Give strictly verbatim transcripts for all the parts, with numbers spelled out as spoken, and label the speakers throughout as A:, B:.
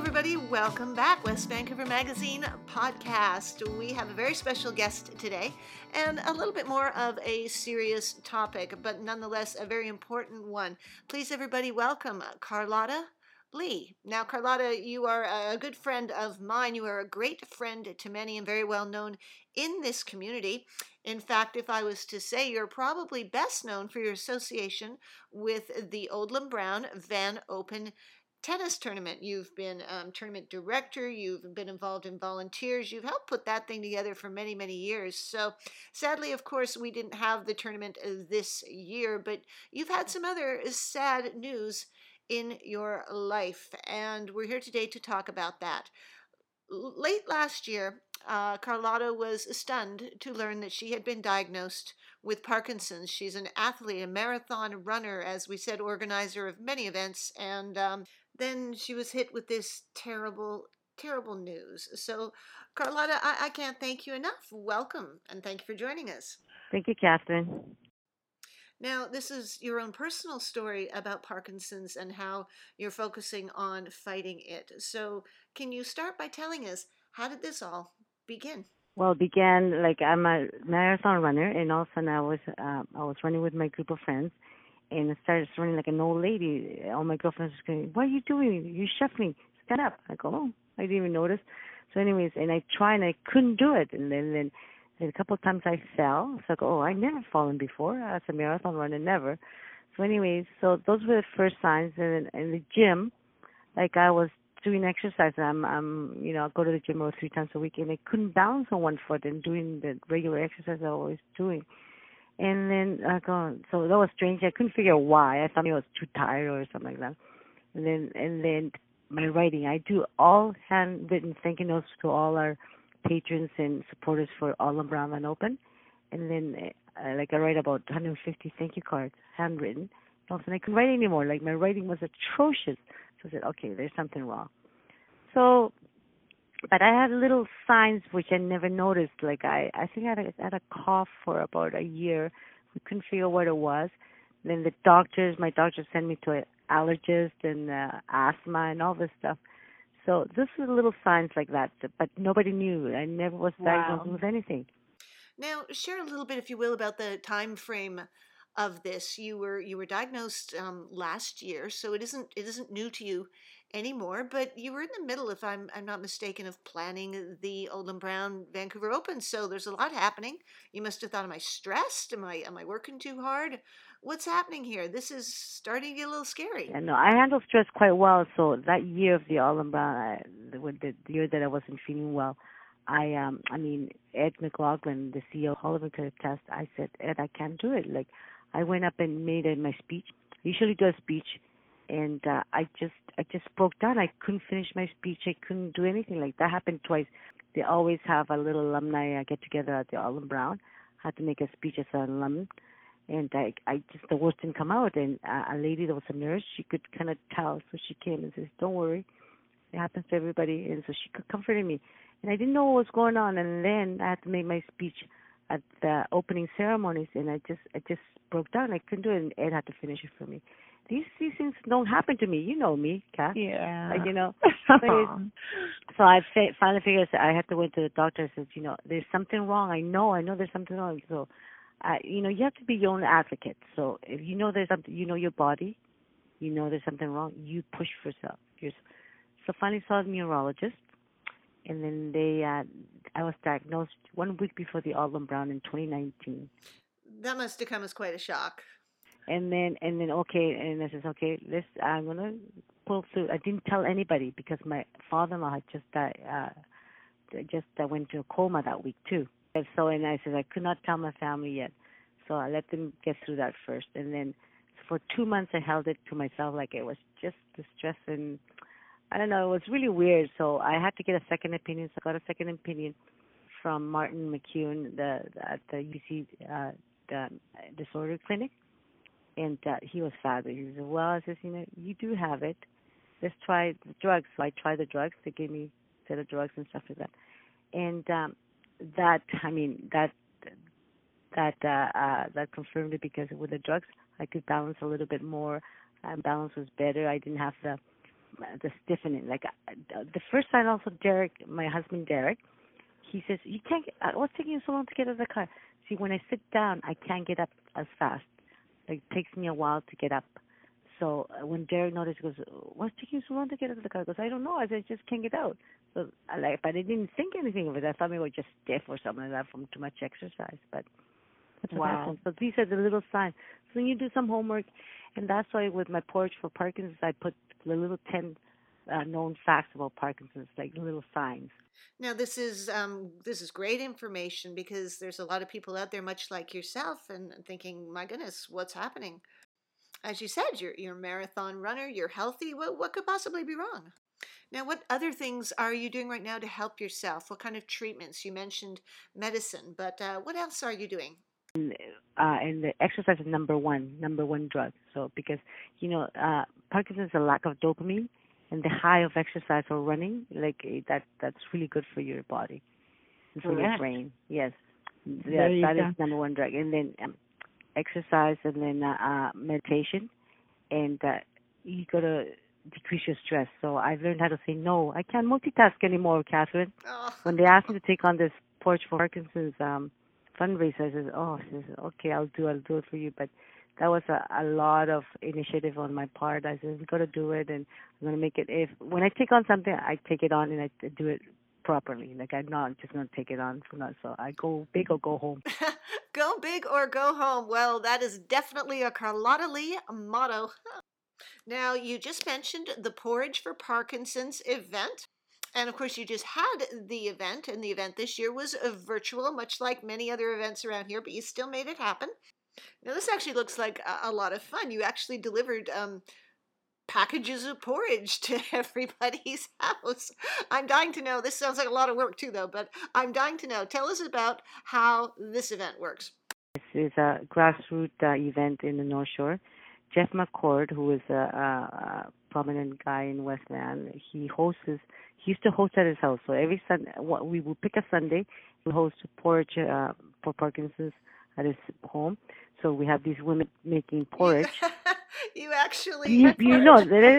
A: everybody. Welcome back. West Vancouver Magazine podcast. We have a very special guest today and a little bit more of a serious topic, but nonetheless a very important one. Please, everybody, welcome Carlotta Lee. Now, Carlotta, you are a good friend of mine. You are a great friend to many and very well known in this community. In fact, if I was to say, you're probably best known for your association with the Odlum Brown Van Open tennis tournament. You've been um, tournament director. You've been involved in volunteers. You've helped put that thing together for many, many years. So sadly, of course, we didn't have the tournament this year, but you've had some other sad news in your life, and we're here today to talk about that. Late last year, uh, Carlotta was stunned to learn that she had been diagnosed with Parkinson's. She's an athlete, a marathon runner, as we said, organizer of many events, and um, then she was hit with this terrible, terrible news. So, Carlotta, I, I can't thank you enough. Welcome, and thank you for joining us.
B: Thank you, Catherine.
A: Now, this is your own personal story about Parkinson's and how you're focusing on fighting it. So, can you start by telling us, how did this all begin?
B: Well, it began like I'm a marathon runner, and all of a sudden I was uh, I was running with my group of friends, and I started running like an old lady. All my girlfriends were going, "What are you doing? You're shuffling. Stand up." I go, "Oh, I didn't even notice." So, anyways, and I tried, and I couldn't do it, and then then. And a couple of times I fell. So I go, oh, I never fallen before. As a marathon runner, never. So anyways, so those were the first signs. And in the gym, like I was doing exercise. I'm, I'm, you know, I go to the gym about three times a week, and I couldn't balance on one foot and doing the regular exercise I was doing. And then I go, so that was strange. I couldn't figure out why. I thought maybe I was too tired or something like that. And then, and then my writing, I do all handwritten thank you notes to all our patrons and supporters for Odlum Brown Van Open, and then uh, like I write about one hundred fifty thank you cards, handwritten. And I couldn't write anymore. Like my writing was atrocious. So I said, okay, there's something wrong. So, but I had little signs which I never noticed. Like I, I think I had, a, had a cough for about a year. We couldn't figure out what it was. Then the doctors, my doctor sent me to an allergist and uh, asthma and all this stuff. So this is little signs like that, but nobody knew. I never was diagnosed
A: Wow.
B: with anything.
A: Now, share a little bit, if you will, about the time frame of this. You were you were diagnosed um, last year, so it isn't it isn't new to you anymore. But you were in the middle, if I'm I'm not mistaken, of planning the Odlum Brown Vancouver Open. So there's a lot happening. You must have thought, am I stressed? Am I am I working too hard? What's happening here? This is starting to get a little scary.
B: Yeah, no, I handled stress quite well. So that year of the Odlum Brown, I, the, the, the year that I wasn't feeling well, I um I mean Ed McLaughlin, the C E O, called me to the test. I said, Ed, I can't do it. Like I went up and made a, my speech. I usually do a speech, and uh, I just I just broke down. I couldn't finish my speech. I couldn't do anything. Like that happened twice. They always have a little alumni uh, get together at the Odlum Brown. I had to make a speech as an alum, and I I just the words didn't come out. And uh, a lady that was a nurse, she could kind of tell, so she came and says, "Don't worry, it happens to everybody." And so she comforted me. And I didn't know what was going on, and then I had to make my speech at the opening ceremonies, and I just I just broke down. I couldn't do it, and Ed had to finish it for me. These these things don't happen to me. You know me, Kat.
C: Yeah.
B: Like, you know. so, so I fa- finally figured I had to went to the doctor. I said, you know, there's something wrong. I know, I know there's something wrong. So, uh, you know, you have to be your own advocate. So if you know there's something, you know your body, you know there's something wrong, you push for yourself. So finally saw a neurologist. And then they, uh, I was diagnosed one week before the Odlum Brown in twenty nineteen.
A: That must have come as quite a shock.
B: And then, and then, okay, and I says, okay, this, I'm gonna pull through. I didn't tell anybody because my father-in-law had just died, uh, just uh, went to a coma that week too. And so, and I said I could not tell my family yet, so I let them get through that first. And then, for two months, I held it to myself, like it was just the stress and. I don't know, it was really weird, so I had to get a second opinion. So I got a second opinion from Martin McCune the, at the U C uh, the disorder clinic, and uh, he was fabulous. He said, well, I said, you know, you do have it. Let's try the drugs. So I tried the drugs. They gave me a set of drugs and stuff like that. And um, that, I mean, that that uh, uh, that confirmed it because with the drugs, I could balance a little bit more. Uh, balance was better. I didn't have the the stiffening. Like uh, the first time, also Derek, my husband Derek, he says, "You can't. Get, uh, what's taking you so long to get out of the car?" See, when I sit down, I can't get up as fast. Like it takes me a while to get up. So uh, when Derek noticed, he goes, "What's taking you so long to get out of the car?" I goes, "I don't know. I said, just can't get out." So I like, but I didn't think anything of it. I thought maybe it was just stiff or something like that from too much exercise. But that's what
C: Wow.
B: happens. So these are the little signs. So then you do some homework, and that's why with my porch for Parkinson's, I put the little ten uh, known facts about Parkinson's, like little signs.
A: Now, this is um, this is great information because there's a lot of people out there, much like yourself, and thinking, "My goodness, what's happening?" As you said, you're you're a marathon runner, you're healthy. What what could possibly be wrong? Now, what other things are you doing right now to help yourself? What kind of treatments? You mentioned medicine, but uh, what else are you doing?
B: And, uh, and the exercise is number one, number one drug. So because you know, uh, Parkinson's is a lack of dopamine, and the high of exercise or running, like eh, that, that's really good for your body and for your
C: Correct.
B: brain. Yes,
C: There
B: that,
C: you
B: that
C: go.
B: is number one drug. And then um, exercise, and then uh, uh, meditation, and uh, you gotta decrease your stress. So I've learned how to say no. I can't multitask anymore, Catherine.
A: Oh.
B: When they asked me to take on this Porch for Parkinson's um, fundraiser, I said, "Oh, she said, okay, I'll do, I'll do it for you." But that was a, a lot of initiative on my part. I said, "We got to do it, and I'm gonna make it." If when I take on something, I take it on and I do it properly. Like I'm not just gonna take it on for not. So I go big or go home.
A: Go big or go home. Well, that is definitely a Carlotta Lee motto. Now, you just mentioned the Porridge for Parkinson's event. And of course, you just had the event, and the event this year was a virtual, much like many other events around here, but you still made it happen. Now, this actually looks like a, a lot of fun. You actually delivered um, packages of porridge to everybody's house. I'm dying to know. This sounds like a lot of work, too, though, but I'm dying to know. Tell us about how this event works.
B: This is a grassroots uh, event in the North Shore. Jeff McCord, who is a, a, a prominent guy in West Van, he hosts. His, he used to host at his house. So every Sunday, we will pick a Sunday and host porridge uh, for Parkinson's at his home. So we have these women making porridge.
A: You, you actually.
B: You, you know,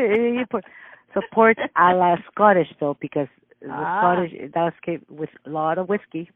B: so porridge a la Scottish though, because the
C: Ah.
B: Scottish that was kept with a lot of whiskey.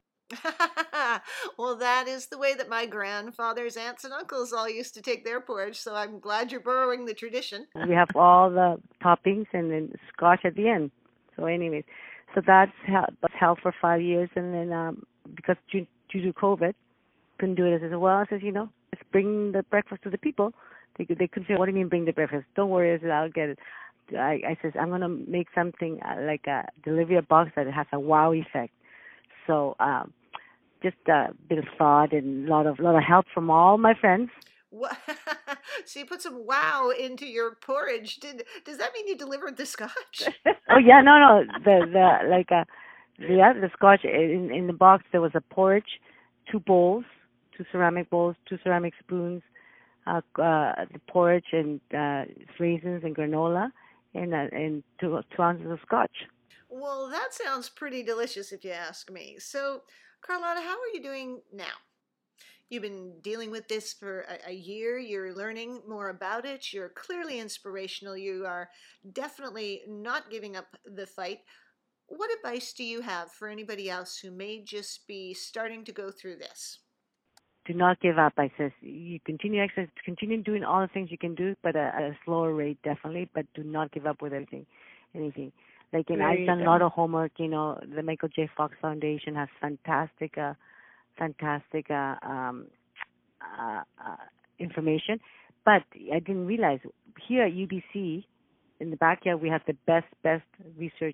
A: Well, that is the way that my grandfather's aunts and uncles all used to take their porridge, so I'm glad you're borrowing the tradition.
B: We have all the toppings and then scotch at the end. So anyways, so that's held, that's held for five years, and then um, because due, due to COVID, couldn't do it as well. I says, you know, let's bring the breakfast to the people. They they couldn't say, "What do you mean bring the breakfast?" Don't worry, I said, I'll get it. I, I says, I'm gonna make something uh, like a delivery a box that has a wow effect. So um, just a bit of thought and a lot of lot of help from all my friends.
A: What? So you put some wow into your porridge. Did does that mean you delivered the scotch?
B: Oh yeah, no, no, the the like uh, yeah, the scotch in in the box there was a porridge, two bowls, two ceramic bowls, two ceramic spoons, uh, uh the porridge and uh raisins and granola, and uh, and two two ounces of scotch.
A: Well, that sounds pretty delicious if you ask me. So, Carlotta, how are you doing now? You've been dealing with this for a, a year. You're learning more about it. You're clearly inspirational. You are definitely not giving up the fight. What advice do you have for anybody else who may just be starting to go through this?
B: Do not give up. I says you continue exercise, continue doing all the things you can do, but at a slower rate definitely. But do not give up with anything, anything. Like, and
C: There
B: I've
C: you
B: done a
C: go.
B: lot of homework. You know, the Michael J. Fox Foundation has fantastic, uh, fantastic uh, um, uh, uh, information. But I didn't realize here at U B C, in the backyard, we have the best, best research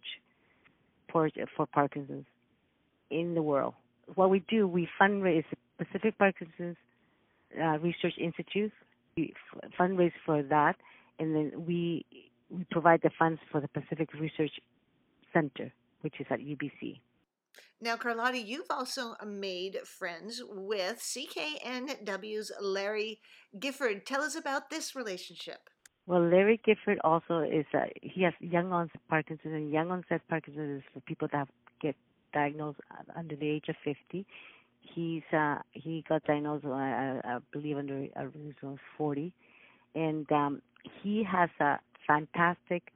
B: for for Parkinson's in the world. What we do, we fundraise Pacific Parkinson's uh, Research Institute. We f- fundraise for that, and then we we provide the funds for the Pacific Research Center, which is at U B C.
A: Now, Carlotta, you've also made friends with C K N W's Larry Gifford. Tell us about this relationship.
B: Well, Larry Gifford also is uh, he has young onset Parkinson's, and young onset Parkinson's is for people that have, get diagnosed under the age of fifty. He's uh, he got diagnosed, uh, I, I believe, under uh, he was forty, and um, he has a fantastic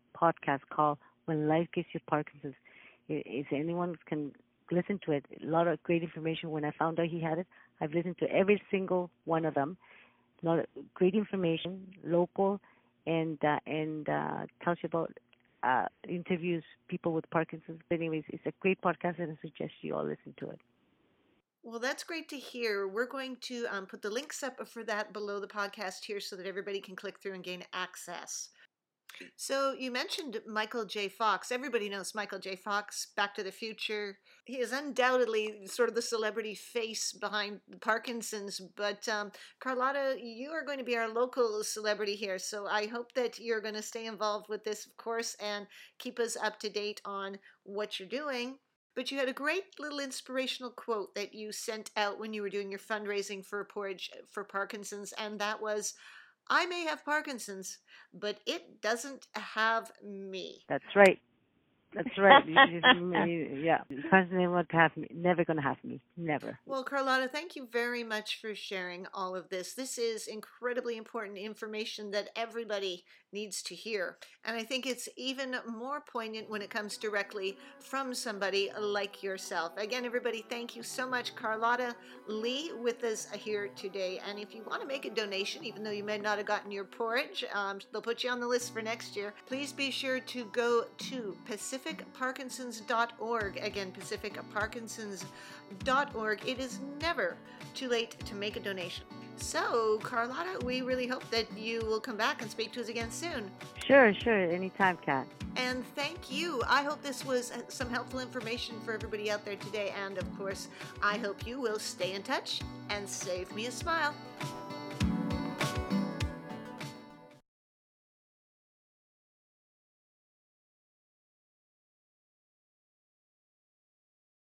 B: podcast called When Life Gives You Parkinson's. I- If anyone can listen to it, a lot of great information. When I found out he had it, I've listened to every single one of them. A lot of great information, local, and uh, and uh, tells you about uh, interviews people with Parkinson's. But anyways, it's a great podcast, and I suggest you all listen to it.
A: Well, that's great to hear. We're going to um, put the links up for that below the podcast here so that everybody can click through and gain access. So you mentioned Michael J. Fox. Everybody knows Michael J. Fox, Back to the Future. He is undoubtedly sort of the celebrity face behind Parkinson's. But um, Carlotta, you are going to be our local celebrity here. So I hope that you're going to stay involved with this, of course, and keep us up to date on what you're doing. But you had a great little inspirational quote that you sent out when you were doing your fundraising for Porridge for Parkinson's, and that was, I may have Parkinson's, but it doesn't have me.
B: That's right. That's right. You just, yeah, Parkinson's won't have me. Never gonna have me. Never.
A: Well, Carlotta, thank you very much for sharing all of this. This is incredibly important information that everybody needs to hear. And I think it's even more poignant when it comes directly from somebody like yourself. Again, everybody, thank you so much. Carlotta Lee with us here today. And if you want to make a donation, even though you may not have gotten your porridge, um, they'll put you on the list for next year. Please be sure to go to Pacific Parkinsons dot org. Again, Pacific Parkinsons dot org. It is never too late to make a donation. So, Carlotta, we really hope that you will come back and speak to us again soon.
B: Sure, sure. Anytime, Kat.
A: And thank you. I hope this was some helpful information for everybody out there today. And of course, I hope you will stay in touch and save me a smile.